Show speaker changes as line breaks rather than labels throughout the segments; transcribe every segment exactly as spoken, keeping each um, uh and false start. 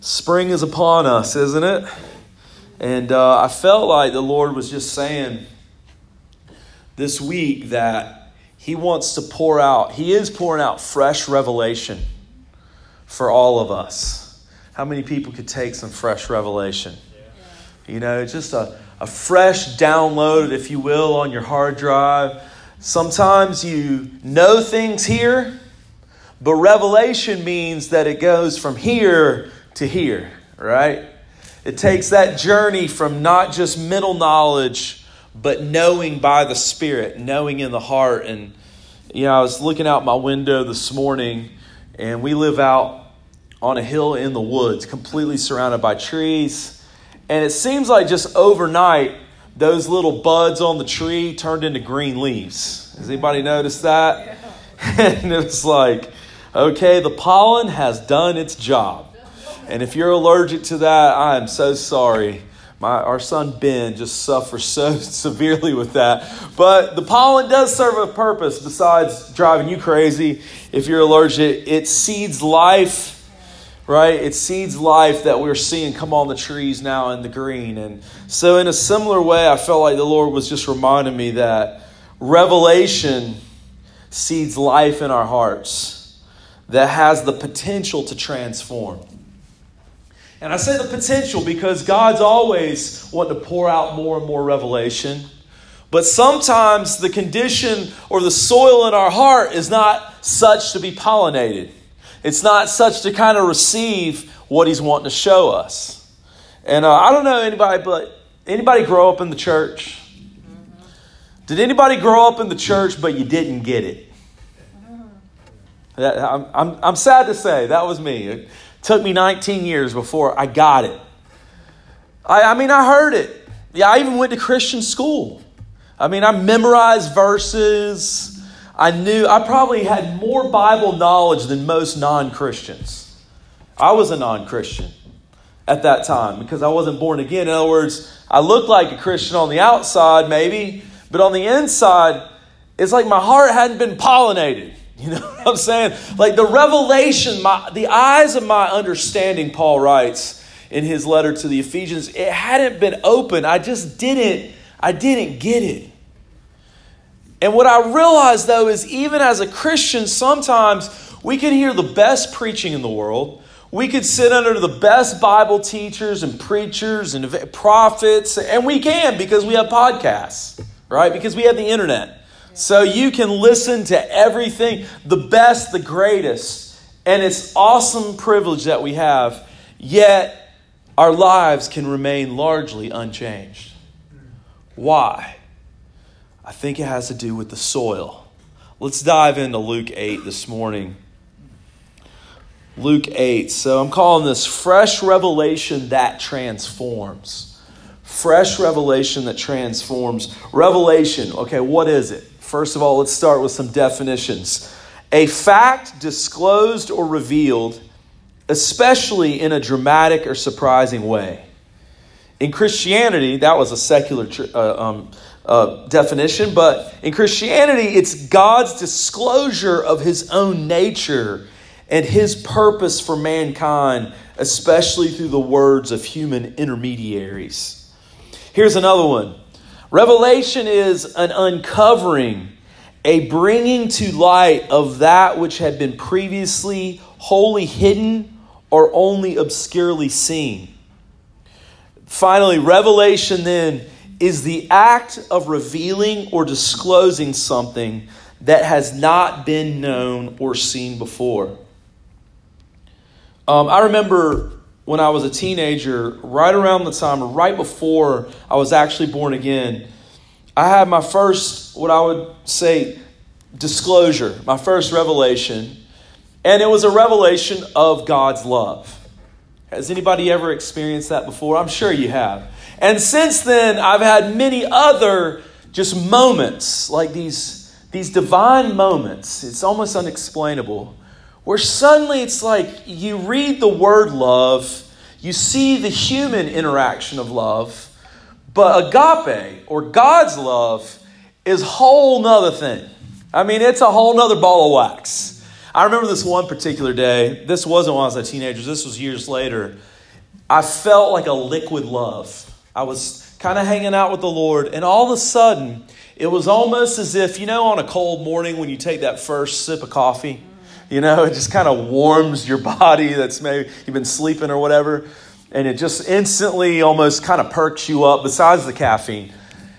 Spring is upon us, isn't it? And uh, I felt like the Lord was just saying this week that He wants to pour out, He is pouring out fresh revelation for all of us. How many people could take some fresh revelation? Yeah. You know, just a, a fresh download, if you will, on your hard drive. Sometimes you know things here, but revelation means that it goes from here to here, right? It takes that journey from not just mental knowledge, but knowing by the Spirit, knowing in the heart. And, you know, I was looking out my window this morning, and we live out on a hill in the woods, completely surrounded by trees. And it seems like just overnight, those little buds on the tree turned into green leaves. Has anybody noticed that? Yeah. And it was like, okay, the pollen has done its job. And if you're allergic to that, I am so sorry. My Our son Ben just suffers so severely with that. But the pollen does serve a purpose besides driving you crazy. If you're allergic, it seeds life, right? It seeds life that we're seeing come on the trees now in the green. And so in a similar way, I felt like the Lord was just reminding me that revelation seeds life in our hearts that has the potential to transform. And I say the potential because God's always wanting to pour out more and more revelation. But sometimes the condition or the soil in our heart is not such to be pollinated. It's not such to kind of receive what He's wanting to show us. And uh, I don't know anybody, but anybody grow up in the church? Did anybody grow up in the church but you didn't get it? That, I'm, I'm, I'm sad to say that was me. It took me nineteen years before I got it. I, I mean, I heard it. Yeah, I even went to Christian school. I mean, I memorized verses. I knew, I probably had more Bible knowledge than most non-Christians. I was a non-Christian at that time because I wasn't born again. In other words, I looked like a Christian on the outside maybe, but on the inside, it's like my heart hadn't been pollinated. You know what I'm saying? Like the revelation, my, the eyes of my understanding, Paul writes in his letter to the Ephesians, it hadn't been open. I just didn't, I didn't get it. And what I realized though is even as a Christian, sometimes we could hear the best preaching in the world. We could sit under the best Bible teachers and preachers and prophets. And we can because we have podcasts, right? Because we have the internet. So you can listen to everything, the best, the greatest. And it's awesome privilege that we have. Yet our lives can remain largely unchanged. Why? I think it has to do with the soil. Let's dive into Luke eight this morning. Luke eight. So I'm calling this fresh revelation that transforms. Fresh revelation that transforms. Revelation. Okay, what is it? First of all, let's start with some definitions. A fact disclosed or revealed, especially in a dramatic or surprising way. In Christianity, that was a secular uh, um, uh, definition, but in Christianity, it's God's disclosure of His own nature and His purpose for mankind, especially through the words of human intermediaries. Here's another one. Revelation is an uncovering, a bringing to light of that which had been previously wholly hidden or only obscurely seen. Finally, revelation then is the act of revealing or disclosing something that has not been known or seen before. Um, I remember when I was a teenager, right around the time, or right before I was actually born again, I had my first, what I would say, disclosure, my first revelation. And it was a revelation of God's love. Has anybody ever experienced that before? I'm sure you have. And since then, I've had many other just moments, like these, these divine moments. It's almost unexplainable. Where suddenly it's like you read the word love, you see the human interaction of love, but agape, or God's love, is a whole nother thing. I mean, it's a whole nother ball of wax. I remember this one particular day. This wasn't when I was a teenager. This was years later. I felt like a liquid love. I was kind of hanging out with the Lord, and all of a sudden, it was almost as if, you know, on a cold morning when you take that first sip of coffee, you know, it just kind of warms your body that's maybe you've been sleeping or whatever, and it just instantly almost kind of perks you up besides the caffeine.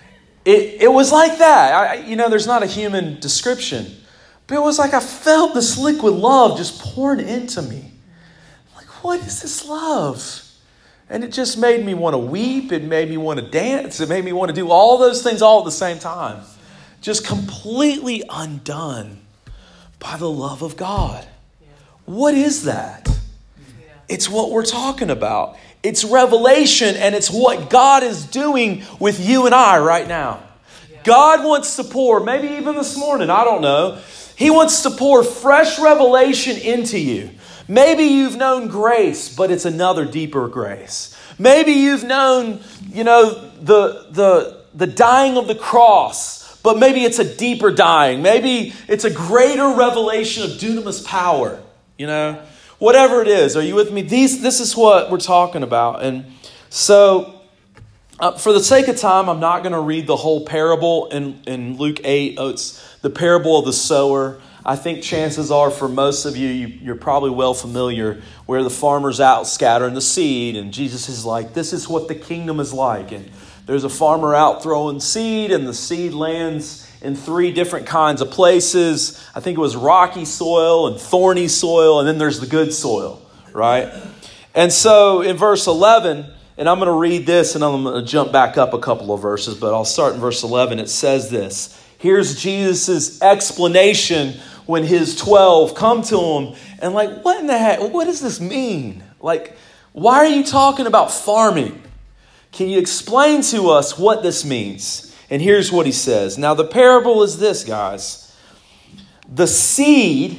It it was like that. I, you know, there's not a human description, but it was like I felt this liquid love just pouring into me. Like, what is this love? And it just made me want to weep. It made me want to dance. It made me want to do all those things all at the same time. Just completely undone by the love of God. Yeah. What is that? Yeah. It's what we're talking about. It's revelation, and it's what God is doing with you and I right now. Yeah. God wants to pour, maybe even this morning, I don't know. He wants to pour fresh revelation into you. Maybe you've known grace, but it's another deeper grace. Maybe you've known, you know, the the the dying of the cross, but maybe it's a deeper dying. Maybe it's a greater revelation of dunamis power, you know. Whatever it is, are you with me? These this is what we're talking about. And so uh, for the sake of time, I'm not going to read the whole parable in, in Luke eight. Oh, it's the parable of the sower. I think chances are for most of you, you, you're probably well familiar where the farmer's out scattering the seed. And Jesus is like, this is what the kingdom is like. And there's a farmer out throwing seed, and the seed lands in three different kinds of places. I think it was rocky soil and thorny soil, and then there's the good soil, right? And so in verse eleven, and I'm going to read this, and I'm going to jump back up a couple of verses, but I'll start in verse eleven. It says this. Here's Jesus' explanation when his twelve come to him and like, what in the heck? What does this mean? Like, why are you talking about farming? Can you explain to us what this means? And here's what he says. Now, the parable is this, guys. The seed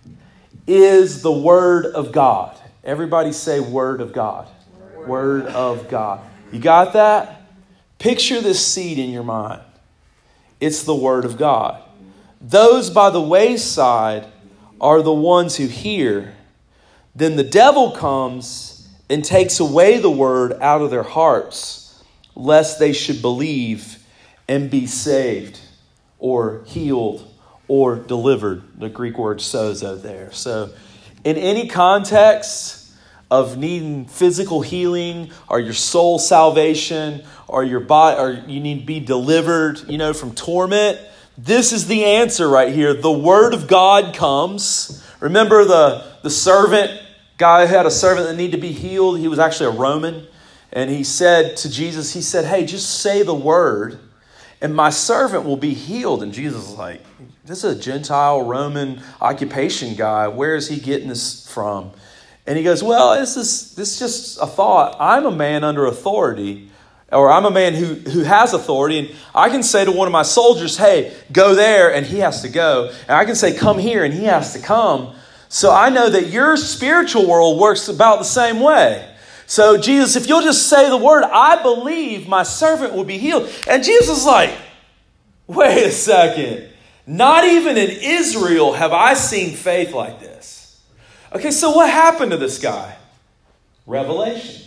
is the word of God. Everybody say word of God. Word, word of God. You got that? Picture this seed in your mind. It's the word of God. Those by the wayside are the ones who hear. Then the devil comes and takes away the word out of their hearts, lest they should believe and be saved or healed or delivered. The Greek word sozo there. So in any context of needing physical healing or your soul salvation or your body, or you need to be delivered, you know, from torment, this is the answer right here. The word of God comes. Remember the, the servant, guy who had a servant that needed to be healed. He was actually a Roman. And he said to Jesus, he said, hey, just say the word and my servant will be healed. And Jesus was like, this is a Gentile Roman occupation guy. Where is he getting this from? And he goes, well, this is, this is just a thought. I'm a man under authority. Or I'm a man who, who has authority, and I can say to one of my soldiers, hey, go there, and he has to go. And I can say, come here, and he has to come. So I know that your spiritual world works about the same way. So Jesus, if you'll just say the word, I believe my servant will be healed. And Jesus is like, wait a second. Not even in Israel have I seen faith like this. Okay, so what happened to this guy? Revelation.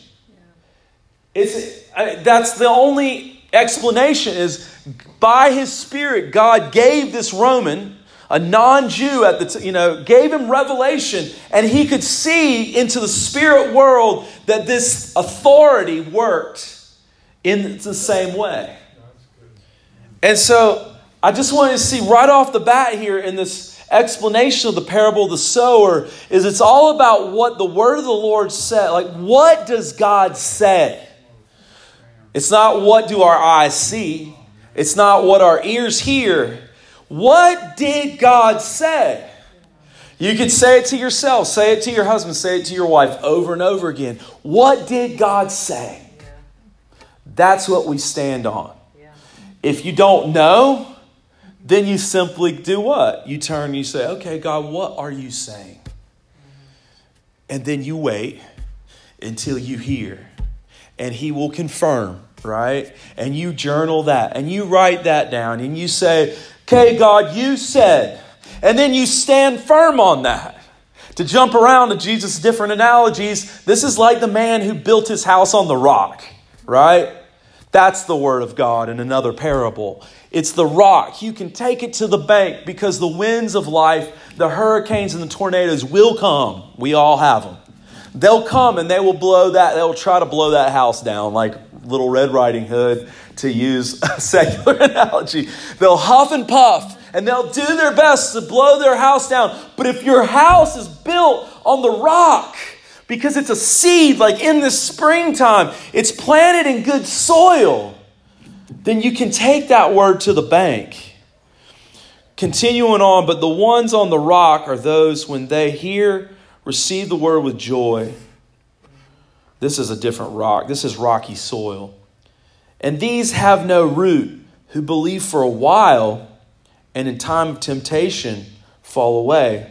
It's I, that's the only explanation is by his Spirit, God gave this Roman, a non-Jew at the t- you know, gave him revelation, and he could see into the spirit world that this authority worked in the same way. And so I just wanted to see right off the bat here in this explanation of the parable of the sower is it's all about what the word of the Lord said. Like, what does God say? It's not what do our eyes see. It's not what our ears hear. What did God say? You could say it to yourself. Say it to your husband. Say it to your wife over and over again. What did God say? That's what we stand on. If you don't know, then you simply do what? You turn and you say, okay, God, what are you saying? And then you wait until you hear. And he will confirm, right? And you journal that. And you write that down. And you say, okay, God, you said. And then you stand firm on that. To jump around to Jesus' different analogies, this is like the man who built his house on the rock, right? That's the word of God in another parable. It's the rock. You can take it to the bank because the winds of life, the hurricanes and the tornadoes will come. We all have them. They'll come and they will blow that. They'll try to blow that house down like Little Red Riding Hood, to use a secular analogy. They'll huff and puff and they'll do their best to blow their house down. But if your house is built on the rock, because it's a seed, like in the springtime, it's planted in good soil, then you can take that word to the bank. Continuing on, but the ones on the rock are those when they hear, receive the word with joy. This is a different rock. This is rocky soil. And these have no root, who believe for a while, and in time of temptation fall away.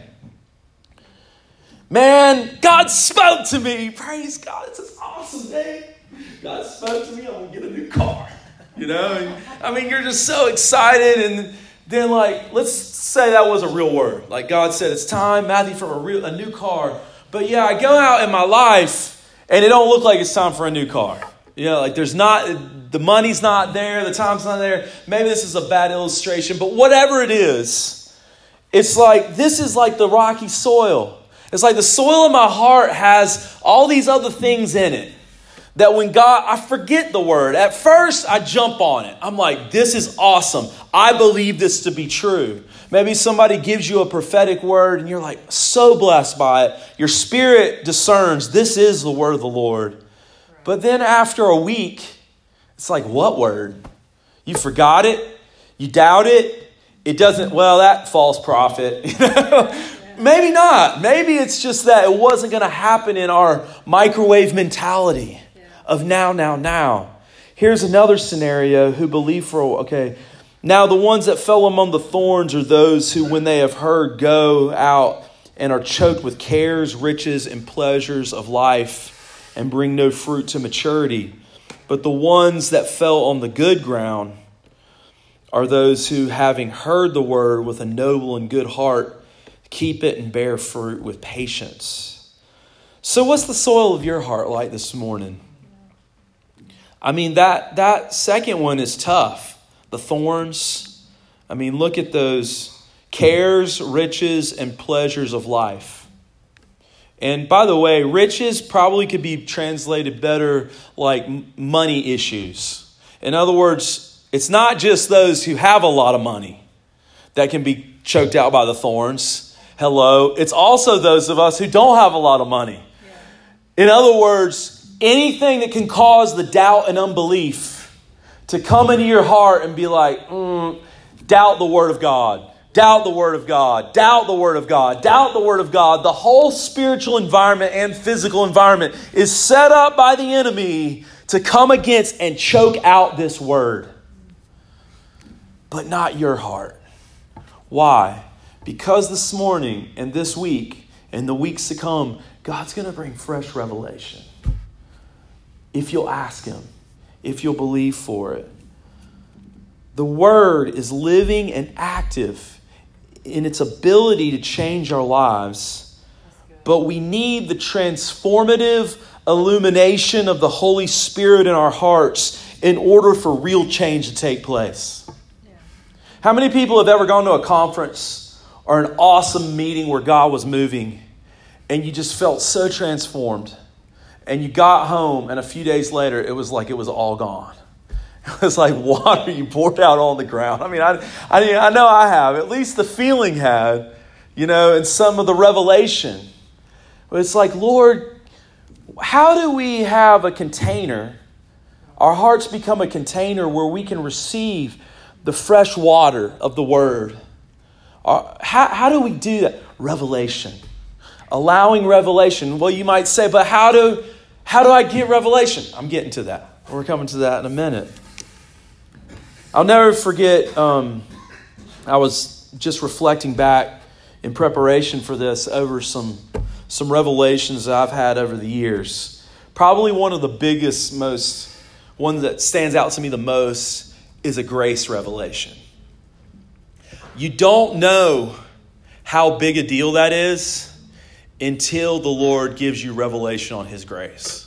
Man, God spoke to me. Praise God. It's an awesome day. God spoke to me. I'm going to get a new car. You know, I mean, you're just so excited. And then, like, let's say that was a real word. Like God said, it's time, Matthew, for a real a new car. But yeah, I go out in my life and it don't look like it's time for a new car. You know, like there's not, the money's not there, the time's not there. Maybe this is a bad illustration, but whatever it is, it's like, this is like the rocky soil. It's like the soil in my heart has all these other things in it that when God, I forget the word. At first, I jump on it. I'm like, this is awesome. I believe this to be true. Maybe somebody gives you a prophetic word and you're like so blessed by it. Your spirit discerns this is the word of the Lord. But then after a week, it's like, what word? You forgot it. You doubt it. It doesn't, well, that false prophet, you know? Maybe not. Maybe it's just that it wasn't going to happen in our microwave mentality of now, now, now. Here's another scenario who believe for, okay, now the ones that fell among the thorns are those who, when they have heard, go out and are choked with cares, riches, and pleasures of life and bring no fruit to maturity. But the ones that fell on the good ground are those who, having heard the word with a noble and good heart, keep it and bear fruit with patience. So what's the soil of your heart like this morning? I mean, that, that second one is tough. The thorns. I mean, look at those cares, riches, and pleasures of life. And by the way, riches probably could be translated better like money issues. In other words, it's not just those who have a lot of money that can be choked out by the thorns. Hello. It's also those of us who don't have a lot of money. Yeah. In other words, anything that can cause the doubt and unbelief to come into your heart and be like, mm, doubt the word of God, doubt the word of God, doubt the word of God, doubt the word of God. The whole spiritual environment and physical environment is set up by the enemy to come against and choke out this word. But not your heart. Why? Because this morning and this week and the weeks to come, God's going to bring fresh revelation. If you'll ask Him, if you'll believe for it. The Word is living and active in its ability to change our lives. But we need the transformative illumination of the Holy Spirit in our hearts in order for real change to take place. Yeah. How many people have ever gone to a conference or an awesome meeting where God was moving and you just felt so transformed, and you got home and a few days later it was like it was all gone? It was like water you poured out on the ground. I mean, I, I, I know I have. At least the feeling had, you know, and some of the revelation. But it's like, Lord, how do we have a container, our hearts become a container where we can receive the fresh water of the Word? How, how do we do that? Revelation. Allowing revelation. Well, you might say, but how do, how do I get revelation? I'm getting to that. We're coming to that in a minute. I'll never forget, um, I was just reflecting back in preparation for this over some, some revelations that I've had over the years. Probably one of the biggest, most, one that stands out to me the most is a grace revelation. You don't know how big a deal that is until the Lord gives you revelation on his grace.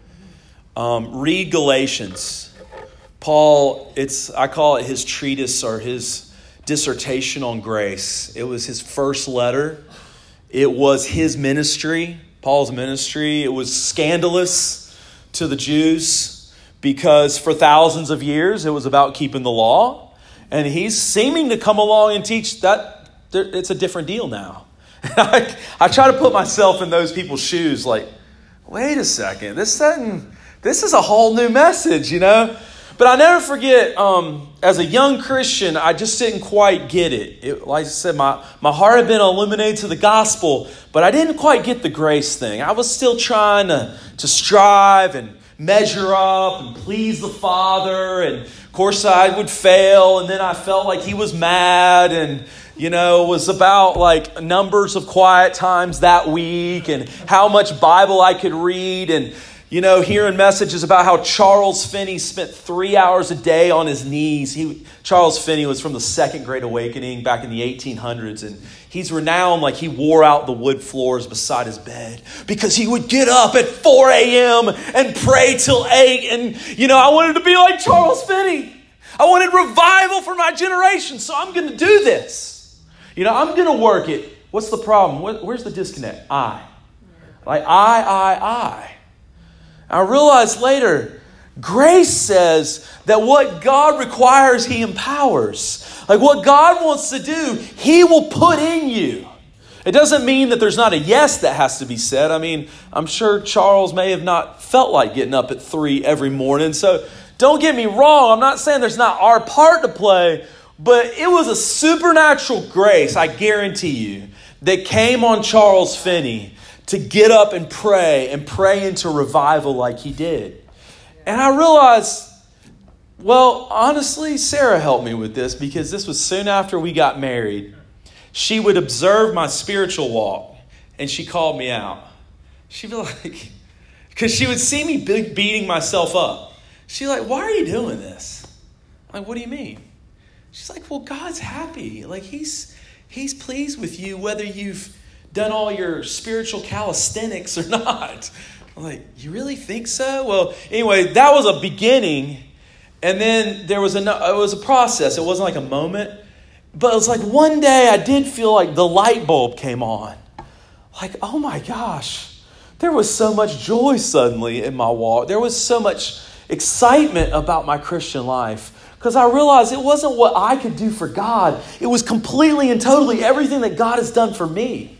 Um, read Galatians. Paul, it's I call it his treatise or his dissertation on grace. It was his first letter. It was his ministry, Paul's ministry. It was scandalous to the Jews because for thousands of years it was about keeping the law. And he's seeming to come along and teach that it's a different deal now. I, I try to put myself in those people's shoes like, wait a second, this doesn't, this is a whole new message, you know? But I never forget, um, as a young Christian, I just didn't quite get it. it. Like I said, my, my heart had been illuminated to the gospel, but I didn't quite get the grace thing. I was still trying to, to strive and measure up and please the Father. And of course I would fail. And then I felt like he was mad and, you know, it was about like numbers of quiet times that week and how much Bible I could read. And, you know, hearing messages about how Charles Finney spent three hours a day on his knees. He, Charles Finney was from the Second Great Awakening back in the eighteen hundreds. And he's renowned like he wore out the wood floors beside his bed because he would get up at four a.m. and pray till eight. And, you know, I wanted to be like Charles Finney. I wanted revival for my generation. So I'm going to do this. You know, I'm going to work it. What's the problem? Where's the disconnect? I. Like I, I, I. I realized later, grace says that what God requires, he empowers. Like what God wants to do, he will put in you. It doesn't mean that there's not a yes that has to be said. I mean, I'm sure Charles may have not felt like getting up at three every morning. So don't get me wrong. I'm not saying there's not our part to play, but it was a supernatural grace, I guarantee you, that came on Charles Finney to get up and pray and pray into revival like he did. And I realized, well, honestly, Sarah helped me with this because this was soon after we got married. She would observe my spiritual walk and she called me out. She'd be like, because she would see me big beating myself up. She's like, why are you doing this? I'm like, what do you mean? She's like, well, God's happy. Like he's he's pleased with you whether you've done all your spiritual calisthenics or not. I'm like, you really think so? Well, anyway, that was a beginning. And then there was a, it was a process. It wasn't like a moment. But it was like one day I did feel like the light bulb came on. Like, oh my gosh, there was so much joy suddenly in my walk. There was so much excitement about my Christian life. Because I realized it wasn't what I could do for God. It was completely and totally everything that God has done for me.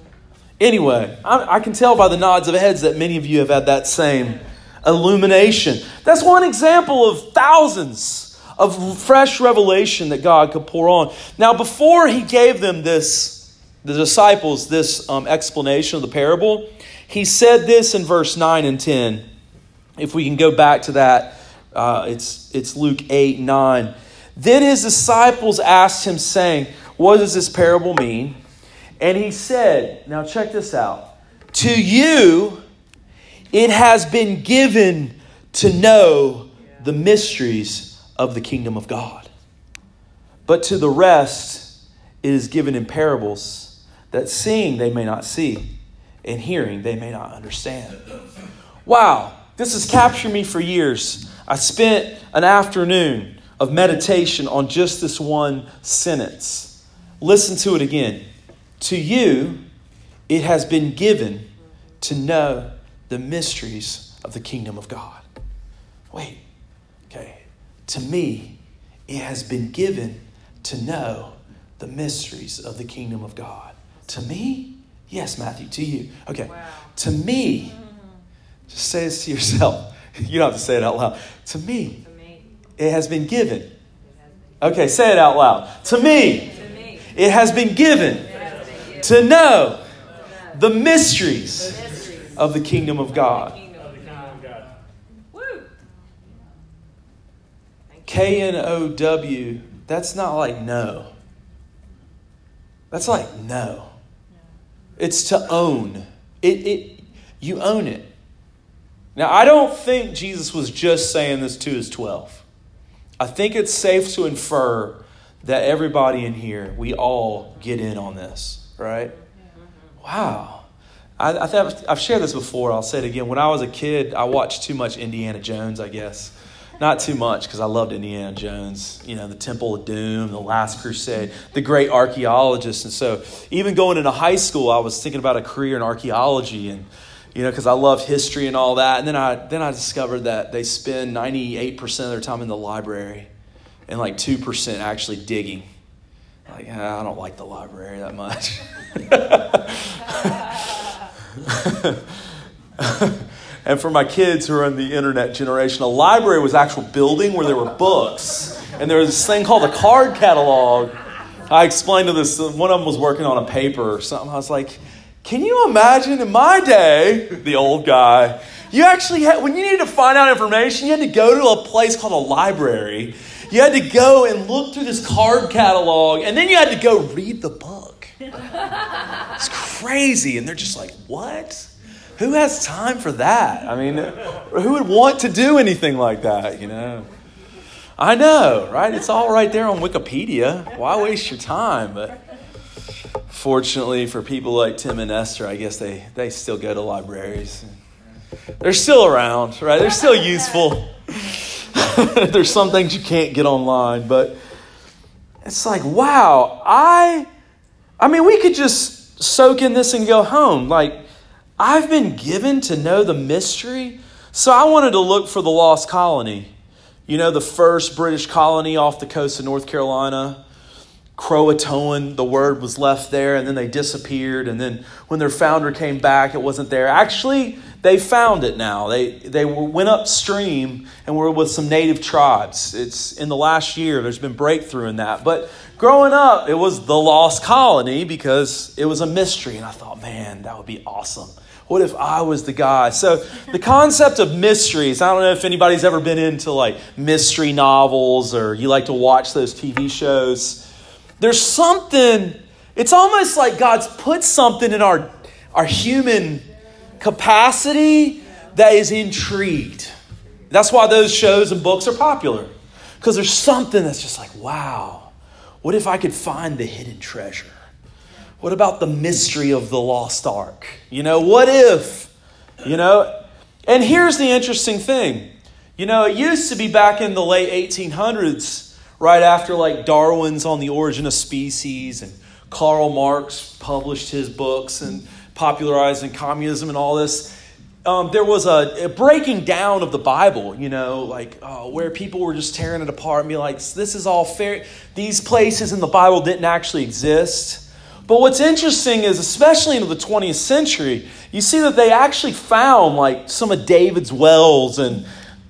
Anyway, I, I can tell by the nods of heads that many of you have had that same illumination. That's one example of thousands of fresh revelation that God could pour on. Now, before he gave them this, the disciples, this um, explanation of the parable, he said this in verse nine and ten. If we can go back to that, uh, it's, it's Luke eight, nine. Then his disciples asked him, saying, what does this parable mean? And he said, now check this out. To you, it has been given to know the mysteries of the kingdom of God. But to the rest, it is given in parables, that seeing they may not see, and hearing they may not understand. Wow, this has captured me for years. I spent an afternoon of meditation on just this one sentence. Listen to it again. To you, it has been given to know the mysteries of the kingdom of God. Wait, okay. To me, it has been given to know the mysteries of the kingdom of God. To me? Yes, Matthew, to you. Okay. Wow. To me, just say this to yourself. You don't have to say it out loud. To me, to me. It has been given. Okay, say it out loud. To me, to me. It has been given. To know the mysteries of the kingdom of God. K N O W, that's not like no. That's like no. It's to own. It, it, you own it. Now, I don't think Jesus was just saying this to his twelve. I think it's safe to infer that everybody in here, we all get in on this. Right? Wow. I, I think I've shared this before. I'll say it again. When I was a kid, I watched too much Indiana Jones, I guess. Not too much, because I loved Indiana Jones. You know, the Temple of Doom, the Last Crusade, the great archaeologist. And so even going into high school, I was thinking about a career in archaeology, and you know, because I love history and all that. And then I then I discovered that they spend ninety-eight percent of their time in the library and like two percent actually digging. Like, I don't like the library that much. And for my kids who are in the internet generation, a library was an actual building where there were books. And there was this thing called a card catalog. I explained to this, one of them was working on a paper or something. I was like, can you imagine in my day, the old guy, you actually had, when you needed to find out information, you had to go to a place called a library. You had to go and look through this card catalog, and then you had to go read the book. It's crazy. And they're just like, what? Who has time for that? I mean, who would want to do anything like that, you know? I know, right? It's all right there on Wikipedia. Why waste your time? But fortunately for people like Tim and Esther, I guess they, they still go to libraries. They're still around, right? They're still useful. There's some things you can't get online, but it's like, wow, I, I mean, we could just soak in this and go home. Like, I've been given to know the mystery. So I wanted to look for the lost colony. You know, the first British colony off the coast of North Carolina. Croatoan, the word was left there, and then they disappeared. And then when their founder came back, it wasn't there. Actually, they found it now. They they went upstream and were with some native tribes. It's in the last year, there's been breakthrough in that. But growing up, it was the lost colony because it was a mystery. And I thought, man, that would be awesome. What if I was the guy? So the concept of mysteries, I don't know if anybody's ever been into like mystery novels or you like to watch those T V shows. There's something, it's almost like God's put something in our, our human capacity that is intrigued. That's why those shows and books are popular. Because there's something that's just like, wow, what if I could find the hidden treasure? What about the mystery of the lost ark? You know, what if, you know? And here's the interesting thing. You know, it used to be back in the late eighteen hundreds, right after like Darwin's On the Origin of Species and Karl Marx published his books and popularizing communism and all this. Um, there was a, a breaking down of the Bible, you know, like uh, where people were just tearing it apart and be like, this is all fair. These places in the Bible didn't actually exist. But what's interesting is, especially into the twentieth century, you see that they actually found like some of David's wells, and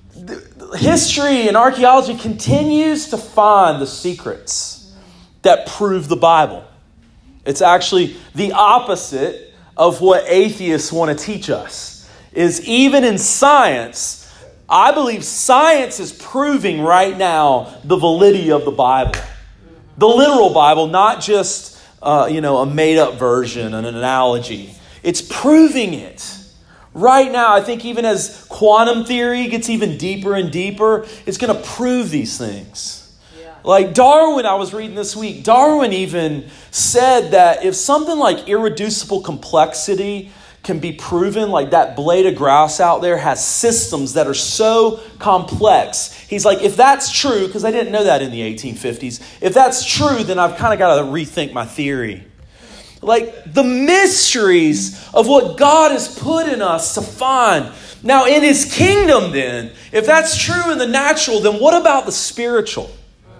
history and archaeology continues to find the secrets that prove the Bible. It's actually the opposite of what atheists want to teach us. Is even in science, I believe science is proving right now the validity of the Bible. The literal Bible, not just Uh, you know, a made-up version, an analogy. It's proving it. Right now, I think even as quantum theory gets even deeper and deeper, it's going to prove these things. Yeah. Like Darwin, I was reading this week, Darwin even said that if something like irreducible complexity can be proven, like that blade of grass out there has systems that are so complex. He's like, if that's true, because I didn't know that in the eighteen fifties, if that's true, then I've kind of got to rethink my theory. Like the mysteries of what God has put in us to find. Now in His kingdom then, if that's true in the natural, then what about the spiritual?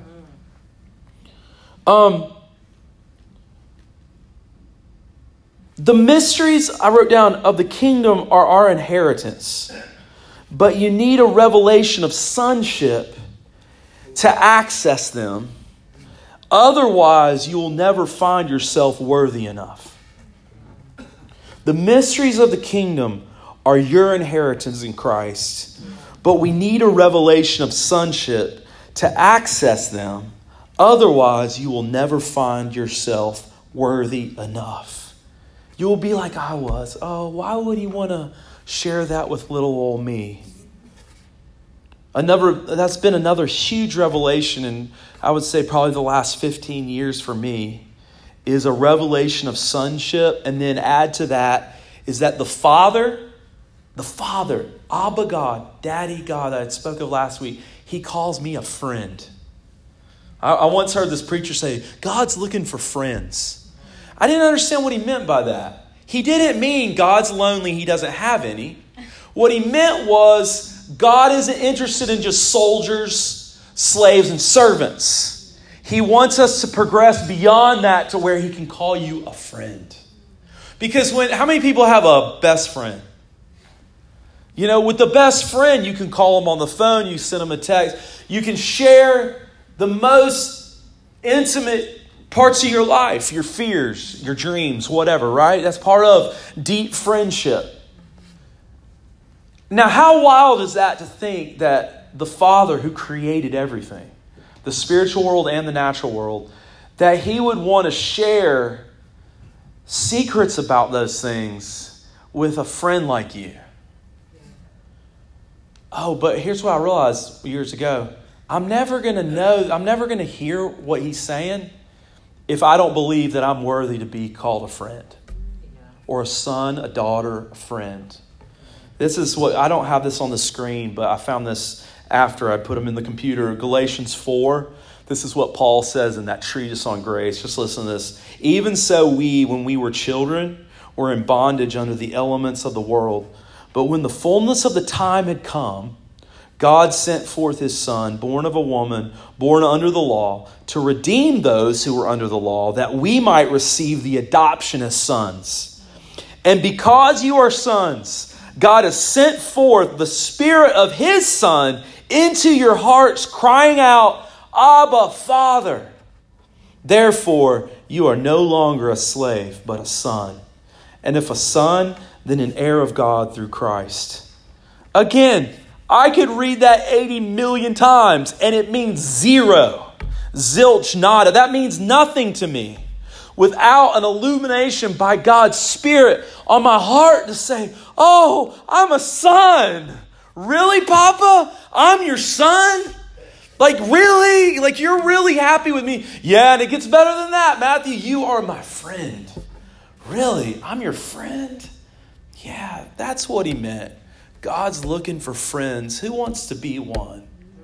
Um... The mysteries, I wrote down, of the kingdom are our inheritance. But you need a revelation of sonship to access them. Otherwise, you will never find yourself worthy enough. The mysteries of the kingdom are your inheritance in Christ. But we need a revelation of sonship to access them. Otherwise, you will never find yourself worthy enough. You will be like I was. Oh, why would He want to share that with little old me? Another, that's been another huge revelation, and I would say probably the last fifteen years for me, is a revelation of sonship. And then add to that is that the Father, the Father, Abba God, Daddy God that I spoke of last week, he calls me a friend. I, I once heard this preacher say, God's looking for friends. I didn't understand what he meant by that. He didn't mean God's lonely, he doesn't have any. What he meant was God isn't interested in just soldiers, slaves, and servants. He wants us to progress beyond that to where he can call you a friend. Because when, how many people have a best friend? You know, with the best friend, you can call them on the phone, you send them a text. You can share the most intimate parts of your life, your fears, your dreams, whatever, right? That's part of deep friendship. Now, how wild is that to think that the Father who created everything, the spiritual world and the natural world, that he would want to share secrets about those things with a friend like you? Oh, but here's what I realized years ago. I'm never going to know, I'm never going to hear what he's saying if I don't believe that I'm worthy to be called a friend or a son, a daughter, a friend. This is what, I don't have this on the screen, but I found this after I put them in the computer. Galatians four, this is what Paul says in that treatise on grace. Just listen to this. Even so we, when we were children, were in bondage under the elements of the world. But when the fullness of the time had come, God sent forth his Son, born of a woman, born under the law, to redeem those who were under the law, that we might receive the adoption as sons. And because you are sons, God has sent forth the Spirit of his Son into your hearts, crying out, Abba, Father. Therefore, you are no longer a slave, but a son. And if a son, then an heir of God through Christ. Again, I could read that eighty million times and it means zero. Zilch, nada. That means nothing to me. Without an illumination by God's Spirit on my heart to say, oh, I'm a son. Really, Papa? I'm your son? Like, really? Like, you're really happy with me? Yeah, and it gets better than that, Matthew. You are my friend. Really? I'm your friend? Yeah, that's what he meant. God's looking for friends. Who wants to be one?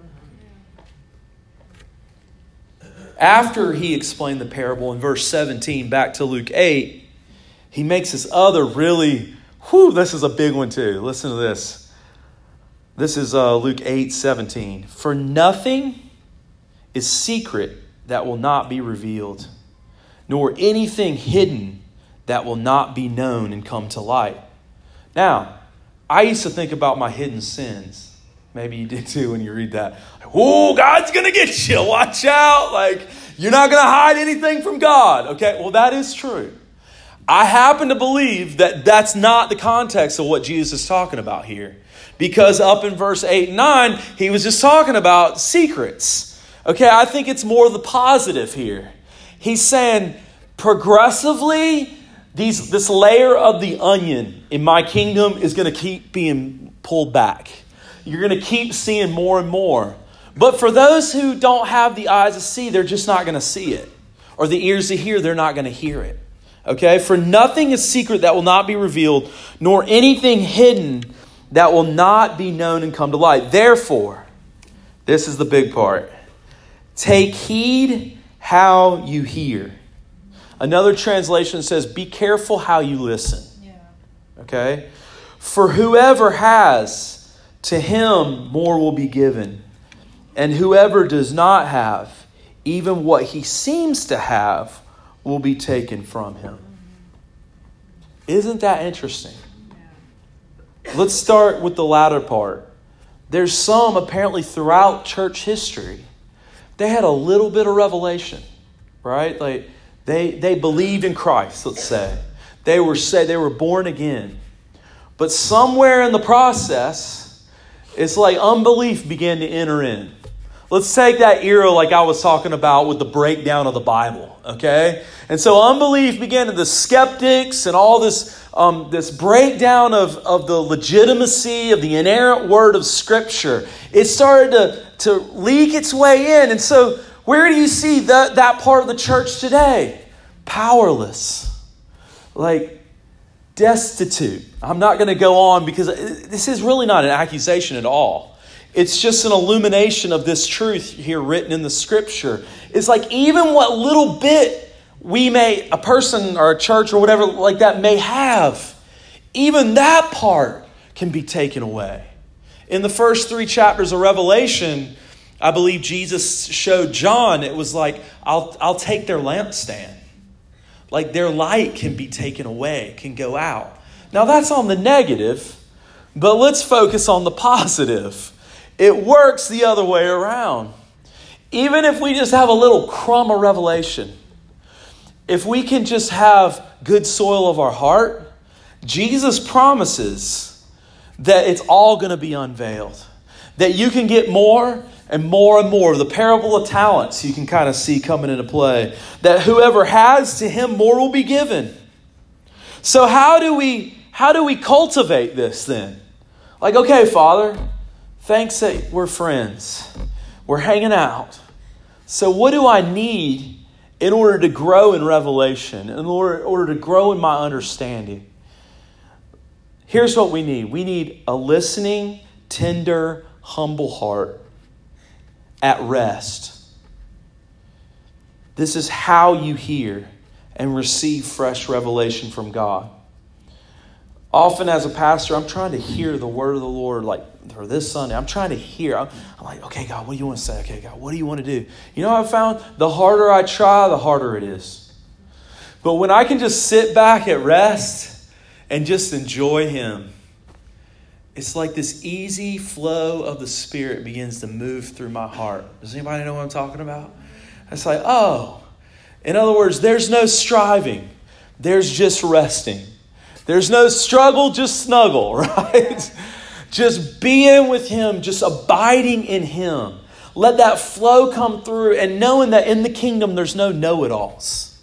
After he explained the parable in verse seventeen, back to Luke eight, he makes this other really, whew, this is a big one too. Listen to this. This is uh, Luke eight seventeen. For nothing is secret that will not be revealed, nor anything hidden that will not be known and come to light. Now, I used to think about my hidden sins. Maybe you did too when you read that. Oh, God's going to get you. Watch out. Like, you're not going to hide anything from God. Okay, well, that is true. I happen to believe that that's not the context of what Jesus is talking about here. Because up in verse eight and nine, he was just talking about secrets. Okay, I think it's more the positive here. He's saying progressively, these this layer of the onion in my kingdom is going to keep being pulled back. You're going to keep seeing more and more. But for those who don't have the eyes to see, they're just not going to see it. Or the ears to hear, they're not going to hear it. Okay? For nothing is secret that will not be revealed, nor anything hidden that will not be known and come to light. Therefore, this is the big part. Take heed how you hear. Another translation says, be careful how you listen. Yeah. Okay? For whoever has, to him more will be given. And whoever does not have, even what he seems to have, will be taken from him. Isn't that interesting? Let's start with the latter part. There's some apparently throughout church history, they had a little bit of revelation, right? Like they they believed in Christ, let's say. They were say they were born again. But somewhere in the process, it's like unbelief began to enter in. Let's take that era like I was talking about with the breakdown of the Bible, okay? And so unbelief began to the skeptics and all this um, this breakdown of, of the legitimacy of the inerrant word of Scripture. It started to, to leak its way in. And so where do you see that, that part of the church today? Powerless. Like, destitute. I'm not going to go on because this is really not an accusation at all. It's just an illumination of this truth here written in the scripture. It's like even what little bit we may, a person or a church or whatever like that may have, even that part can be taken away. In the first three chapters of Revelation, I believe Jesus showed John, it was like, I'll, I'll take their lampstand. Like their light can be taken away, can go out. Now that's on the negative, but let's focus on the positive. It works the other way around. Even if we just have a little crumb of revelation, if we can just have good soil of our heart, Jesus promises that it's all going to be unveiled. That you can get more and more and more. The parable of talents you can kind of see coming into play. That whoever has, to him more will be given. So how do we how do we cultivate this then? Like, okay, Father, thanks that we're friends. We're hanging out. So what do I need in order to grow in revelation? In order, in order to grow in my understanding? Here's what we need. We need a listening, tender, humble heart at rest. This is how you hear and receive fresh revelation from God. Often as a pastor, I'm trying to hear the word of the Lord, like for this Sunday. I'm trying to hear. I'm, I'm like, okay, God, what do you want to say? Okay, God, what do you want to do? You know what I found? The harder I try, the harder it is. But when I can just sit back at rest and just enjoy Him, it's like this easy flow of the Spirit begins to move through my heart. Does anybody know what I'm talking about? It's like, oh, in other words, there's no striving. There's just resting. There's no struggle, just snuggle, right? Just being with Him, just abiding in Him. Let that flow come through and knowing that in the kingdom there's no know-it-alls.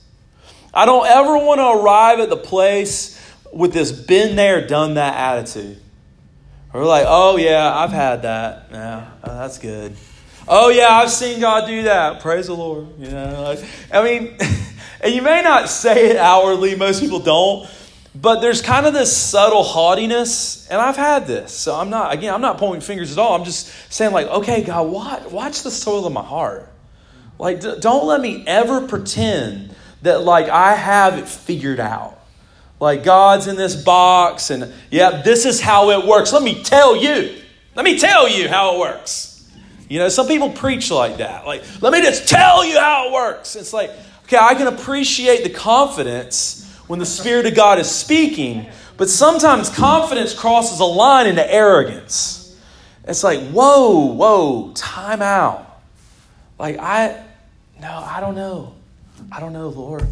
I don't ever want to arrive at the place with this been there, done that attitude. We're like, oh yeah, I've had that. Yeah, oh, that's good. Oh yeah, I've seen God do that. Praise the Lord. You know, like, I mean, and you may not say it outwardly. Most people don't. But there's kind of this subtle haughtiness, and I've had this. So I'm not, again, I'm not pointing fingers at all. I'm just saying like, okay, God, watch, watch the soil of my heart. Like, d- don't let me ever pretend that like I have it figured out. Like God's in this box and yeah, this is how it works. Let me tell you. Let me tell you how it works. You know, some people preach like that. Like, let me just tell you how it works. It's like, okay, I can appreciate the confidence when the Spirit of God is speaking, but sometimes confidence crosses a line into arrogance. It's like, whoa, whoa, time out. Like, I, no, I don't know. I don't know, Lord.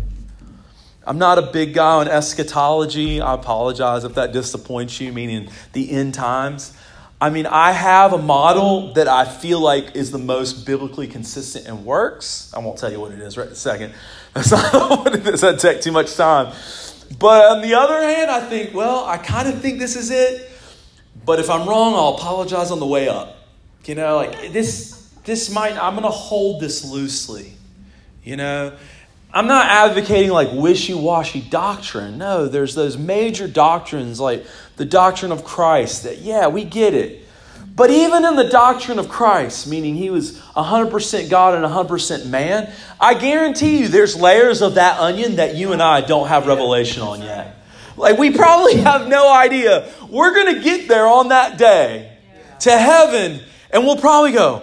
I'm not a big guy on eschatology. I apologize if that disappoints you, meaning the end times. I mean, I have a model that I feel like is the most biblically consistent and works. I won't tell you what it is right in a second. That's not what it is. That'd take too much time. But on the other hand, I think, well, I kind of think this is it. But if I'm wrong, I'll apologize on the way up. You know, like this, this might, I'm going to hold this loosely. You know, I'm not advocating like wishy-washy doctrine. No, there's those major doctrines like the doctrine of Christ that, yeah, we get it. But even in the doctrine of Christ, meaning He was one hundred percent God and one hundred percent man, I guarantee you there's layers of that onion that you and I don't have revelation on yet. Like we probably have no idea. We're going to get there on that day to heaven and we'll probably go,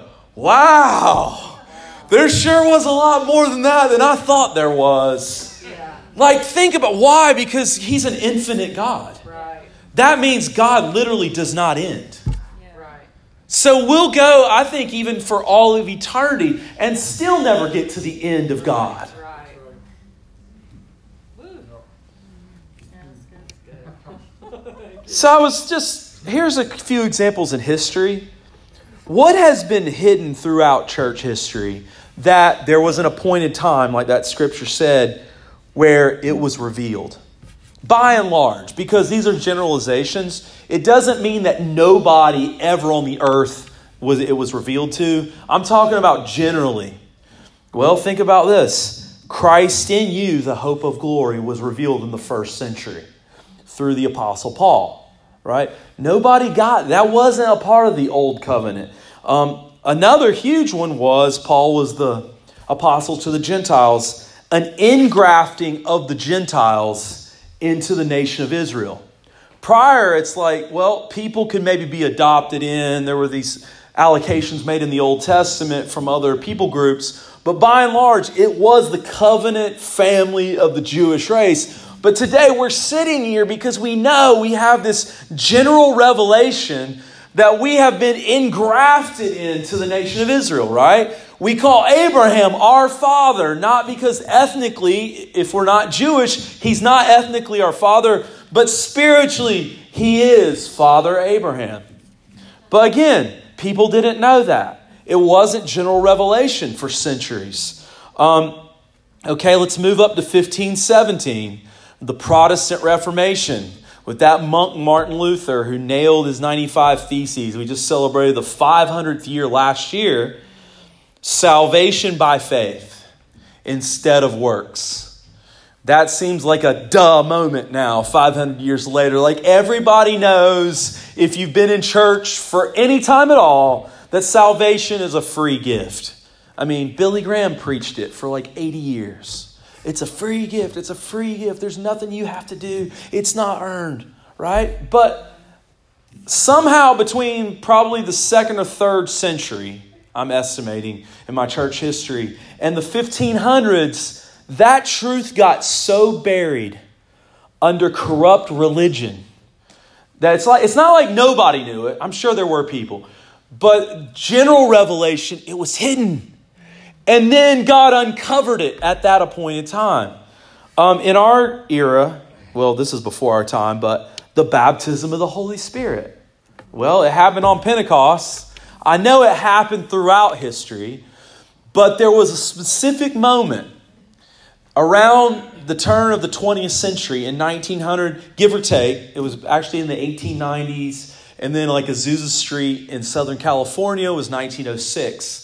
wow, there sure was a lot more than that than I thought there was. Like think about why? Because He's an infinite God. That means God literally does not end. So we'll go, I think, even for all of eternity and still never get to the end of God. So I was just, here's a few examples in history. What has been hidden throughout church history that there was an appointed time, like that scripture said, where it was revealed? By and large, because these are generalizations, it doesn't mean that nobody ever on the earth was it was revealed to. I'm talking about generally. Well, think about this. Christ in you, the hope of glory, was revealed in the first century. through the Apostle Paul, right? Nobody got, that wasn't a part of the old covenant. Um, another huge one was Paul was the apostle to the Gentiles, an ingrafting of the Gentiles into the nation of Israel. Prior, it's like, well, people could maybe be adopted in. There were these allocations made in the Old Testament from other people groups. But by and large, it was the covenant family of the Jewish race. But today we're sitting here because we know we have this general revelation that we have been engrafted into the nation of Israel, right? We call Abraham our father, not because ethnically, if we're not Jewish, he's not ethnically our father, but spiritually, he is Father Abraham. But again, people didn't know that. It wasn't general revelation for centuries. Um, okay, let's move up to fifteen seventeen. The Protestant Reformation with that monk Martin Luther who nailed his ninety-five Theses. We just celebrated the five hundredth year last year. Salvation by faith instead of works. That seems like a duh moment now, five hundred years later. Like everybody knows, if you've been in church for any time at all, that salvation is a free gift. I mean, Billy Graham preached it for like eighty years. It's a free gift. It's a free gift. There's nothing you have to do. It's not earned, right? But somehow between probably the second or third century, I'm estimating in my church history, and the fifteen hundreds, that truth got so buried under corrupt religion that it's like it's not like nobody knew it. I'm sure there were people. But general revelation, it was hidden. And then God uncovered it at that appointed time. Um, in our era, well, this is before our time, but the baptism of the Holy Spirit. Well, it happened on Pentecost. I know it happened throughout history, but there was a specific moment around the turn of the twentieth century in nineteen hundred, give or take. It was actually in the eighteen nineties. And then like Azusa Street in Southern California was nineteen oh six.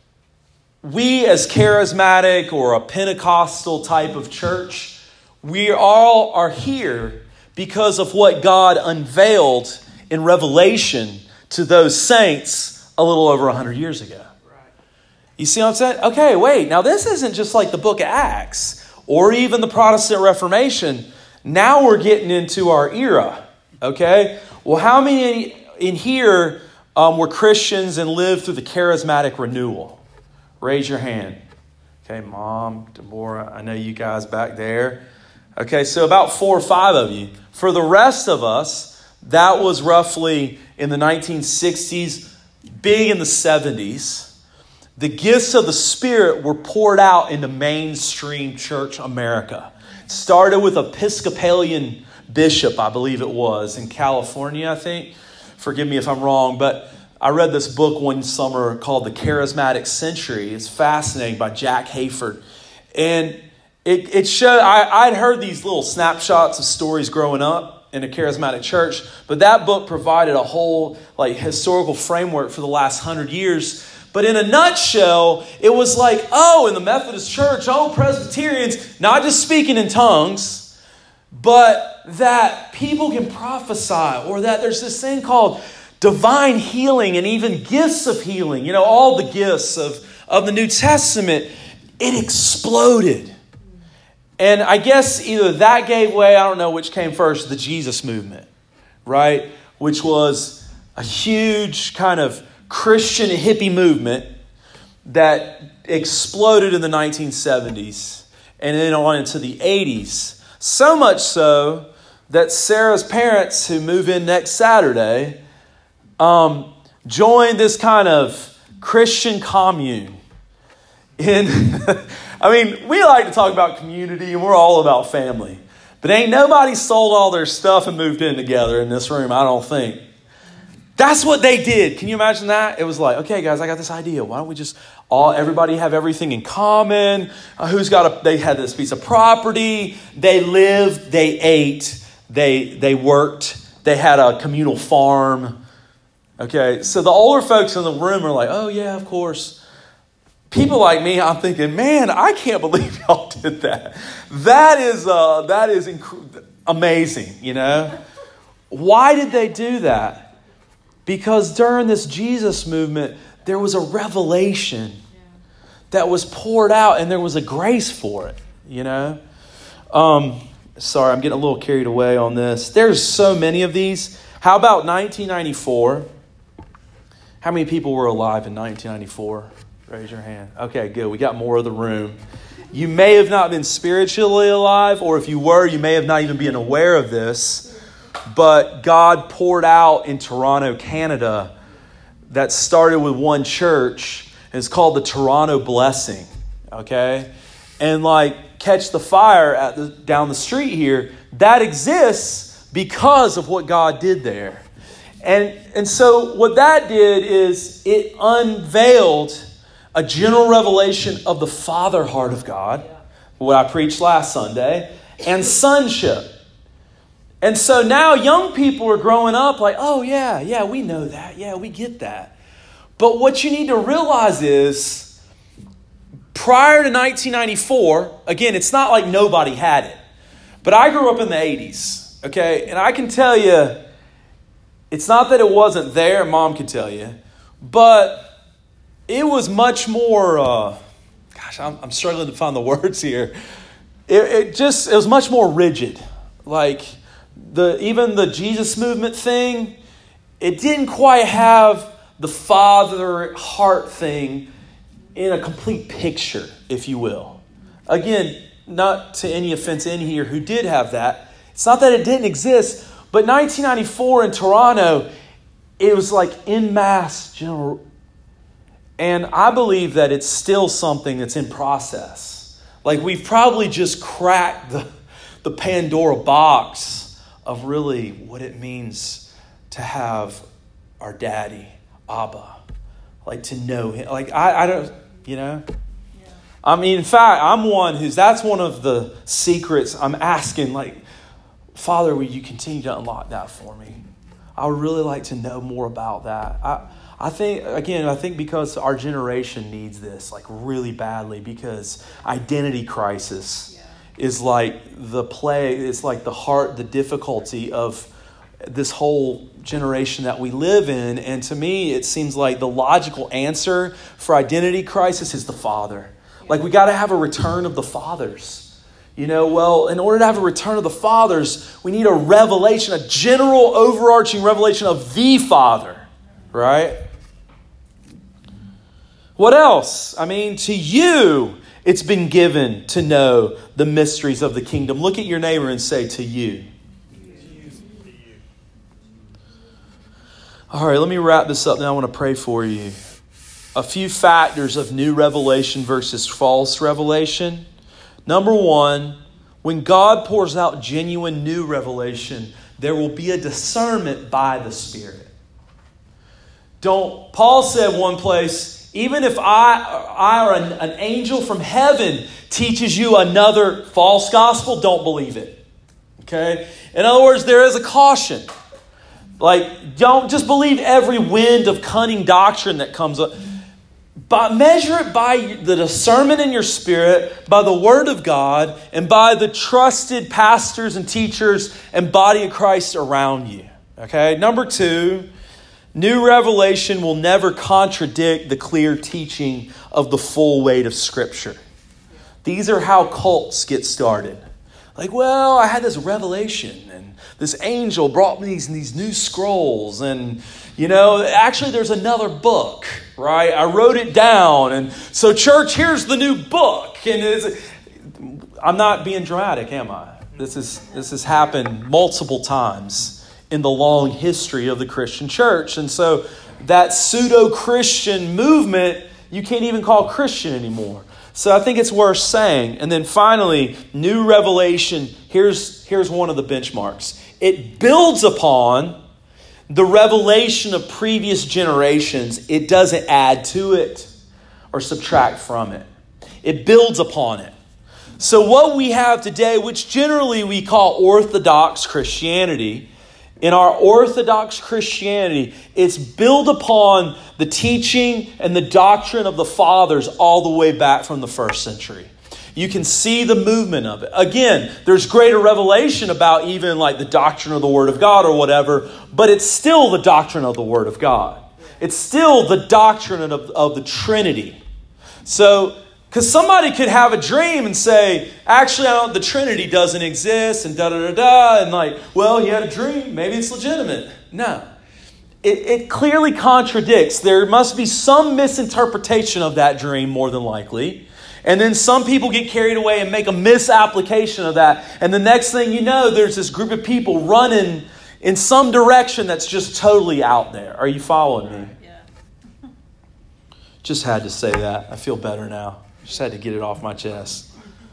We as charismatic or a Pentecostal type of church, we all are here because of what God unveiled in Revelation to those saints a little over one hundred years ago. You see what I'm saying? Okay, wait. Now this isn't just like the book of Acts or even the Protestant Reformation. Now we're getting into our era. Okay? Well, how many in here um, were Christians and lived through the charismatic renewal? Raise your hand. Okay, Mom, Deborah, I know you guys back there. Okay, so about four or five of you. For the rest of us, that was roughly in the nineteen sixties, big in the seventies. The gifts of the Spirit were poured out into mainstream church America. It started with Episcopalian bishop, I believe it was, in California, I think. Forgive me if I'm wrong, but I read this book one summer called The Charismatic Century. It's fascinating, by Jack Hayford. And it, it showed, I, I'd heard these little snapshots of stories growing up in a charismatic church, but that book provided a whole like historical framework for the last hundred years. But in a nutshell, it was like, oh, in the Methodist Church, oh, Presbyterians, not just speaking in tongues, but that people can prophesy, or that there's this thing called divine healing and even gifts of healing. You know, all the gifts of, of the New Testament. It exploded. And I guess either that gave way, I don't know which came first, the Jesus movement, right? Which was a huge kind of Christian hippie movement that exploded in the nineteen seventies and then on into the eighties. So much so that Sarah's parents, who move in next Saturday, um, joined this kind of Christian commune. In, I mean, we like to talk about community and we're all about family. But ain't nobody sold all their stuff and moved in together in this room, I don't think. That's what they did. Can you imagine that? It was like, okay, guys, I got this idea. Why don't we just all, everybody have everything in common? Uh, who's got a, they had this piece of property. They lived, they ate, they, they worked. They had a communal farm. Okay, so the older folks in the room are like, oh yeah, of course. People like me, I'm thinking, man, I can't believe y'all did that. That is, uh, that is, inc- amazing, you know? Why did they do that? Because during this Jesus movement, there was a revelation that was poured out and there was a grace for it, you know? Um, sorry, I'm getting a little carried away on this. There's so many of these. How about nineteen ninety-four? How many people were alive in nineteen ninety-four? Raise your hand. Okay, good. We got more of the room. You may have not been spiritually alive, or if you were, you may have not even been aware of this. But God poured out in Toronto, Canada, that started with one church. And it's called the Toronto Blessing. Okay? And like Catch the Fire at the, down the street here, that exists because of what God did there. And, and so what that did is it unveiled a general revelation of the Father heart of God, what I preached last Sunday, and sonship. And so now young people are growing up like, oh yeah, yeah, we know that. Yeah, we get that. But what you need to realize is, prior to nineteen ninety-four, again, it's not like nobody had it. But I grew up in the eighties, okay? And I can tell you, it's not that it wasn't there, Mom could tell you, but it was much more, uh, gosh, I'm, I'm struggling to find the words here. It, it just, it was much more rigid. Like, the even the Jesus movement thing, it didn't quite have the Father heart thing in a complete picture, if you will. Again, not to any offense in here who did have that. It's not that it didn't exist, but nineteen ninety-four in Toronto, it was like en masse general. And I believe that it's still something that's in process. Like we've probably just cracked the, the Pandora box of really what it means to have our daddy, Abba. Like to know him. Like I, I don't, you know. Yeah. I mean, in fact, I'm one who's, that's one of the secrets I'm asking, like, Father, will you continue to unlock that for me? I would really like to know more about that. I I think, again, I think because our generation needs this, like, really badly, because identity crisis yeah. is like the plague, it's like the heart, the difficulty of this whole generation that we live in. And to me, it seems like the logical answer for identity crisis is the Father. Like, we got to have a return of the fathers. You know, well, in order to have a return of the fathers, we need a revelation, a general overarching revelation of the Father, right? What else? I mean, to you, it's been given to know the mysteries of the kingdom. Look at your neighbor and say, to you. All right, let me wrap this up. Now I want to pray for you. A few factors of new revelation versus false revelation. Number one, when God pours out genuine new revelation, there will be a discernment by the Spirit. Don't, Paul said one place, even if I, I or an, an angel from heaven teaches you another false gospel, don't believe it. Okay? In other words, there is a caution. Like, don't just believe every wind of cunning doctrine that comes up. But measure it by the discernment in your spirit, by the Word of God, and by the trusted pastors and teachers and body of Christ around you. Okay? Number two, new revelation will never contradict the clear teaching of the full weight of Scripture. These are how cults get started. Like, well, I had this revelation and this angel brought me these, these new scrolls. And, you know, actually there's another book, right? I wrote it down. And so, church, here's the new book. And it's, I'm not being dramatic, am I? This is this has happened multiple times in the long history of the Christian church. And so that pseudo-Christian movement, you can't even call Christian anymore. So I think it's worth saying. And then finally, new revelation. Here's, here's one of the benchmarks. It builds upon the revelation of previous generations. It doesn't add to it or subtract from it. It builds upon it. So what we have today, which generally we call Orthodox Christianity, in our Orthodox Christianity, it's built upon the teaching and the doctrine of the fathers all the way back from the first century. You can see the movement of it. Again, there's greater revelation about even like the doctrine of the Word of God or whatever, but it's still the doctrine of the Word of God. It's still the doctrine of, of the Trinity. So, because somebody could have a dream and say, actually, I don't, the Trinity doesn't exist, and da-da-da-da, and like, well, he had a dream. Maybe it's legitimate. No. It, it clearly contradicts. There must be some misinterpretation of that dream, more than likely. And then some people get carried away and make a misapplication of that. And the next thing you know, there's this group of people running in some direction that's just totally out there. Are you following me?
Yeah.
Just had to say that. I feel better now. Just had to get it off my chest.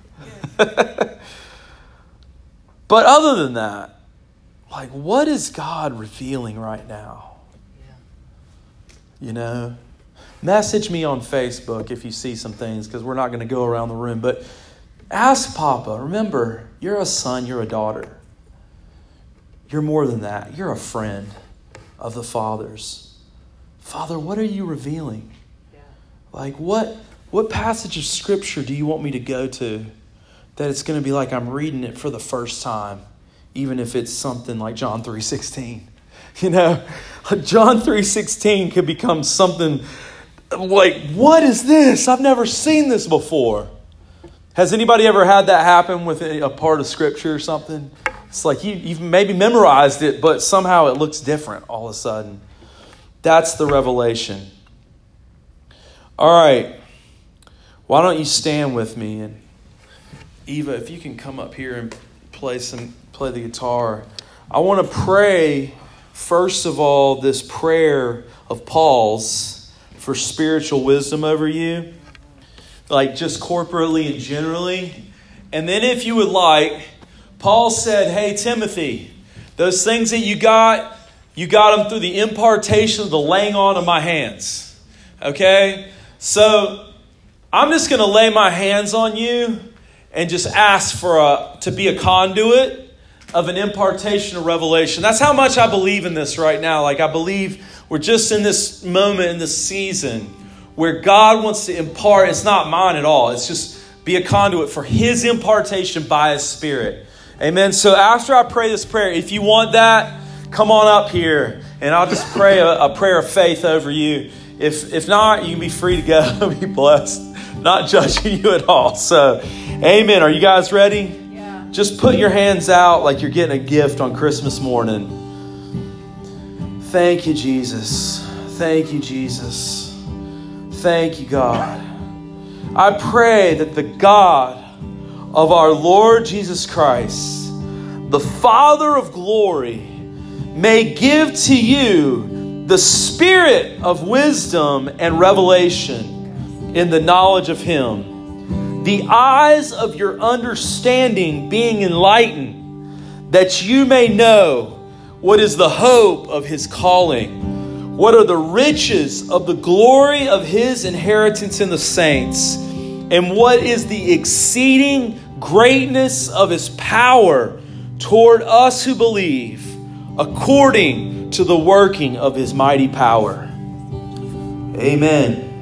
But other than that, like, what is God revealing right now? You know? Message me on Facebook if you see some things, because we're not going to go around the room. But ask Papa. Remember, you're a son, you're a daughter. You're more than that. You're a friend of the Father's. Father, what are you revealing? Yeah. Like, what, what passage of Scripture do you want me to go to that it's going to be like I'm reading it for the first time, even if it's something like John three sixteen? You know, John three sixteen could become something like, what is this? I've never seen this before. Has anybody ever had that happen with a part of Scripture or something? It's like you, you've maybe memorized it, but somehow it looks different all of a sudden. That's the revelation. All right. Why don't you stand with me? And Eva, if you can come up here and play some, play the guitar. I want to pray, first of all, this prayer of Paul's for spiritual wisdom over you. Like just corporately and generally. And then if you would like, Paul said, hey, Timothy, those things that you got, you got them through the impartation of the laying on of my hands. Okay? So I'm just going to lay my hands on you and just ask for a to be a conduit of an impartation of revelation. That's how much I believe in this right now. Like I believe we're just in this moment, in this season, where God wants to impart. It's not mine at all. It's just be a conduit for His impartation by His Spirit. Amen. So after I pray this prayer, if you want that, come on up here and I'll just pray a, a prayer of faith over you. If if not, you can be free to go. Be blessed. Not judging you at all. So, amen. Are you guys ready?
Yeah.
Just put your hands out like you're getting a gift on Christmas morning. Thank you, Jesus. Thank you, Jesus. Thank you, God. I pray that the God of our Lord Jesus Christ, the Father of glory, may give to you the spirit of wisdom and revelation in the knowledge of Him, the eyes of your understanding being enlightened, that you may know what is the hope of His calling, what are the riches of the glory of His inheritance in the saints, and what is the exceeding greatness of His power toward us who believe, according to the working of His mighty power. Amen.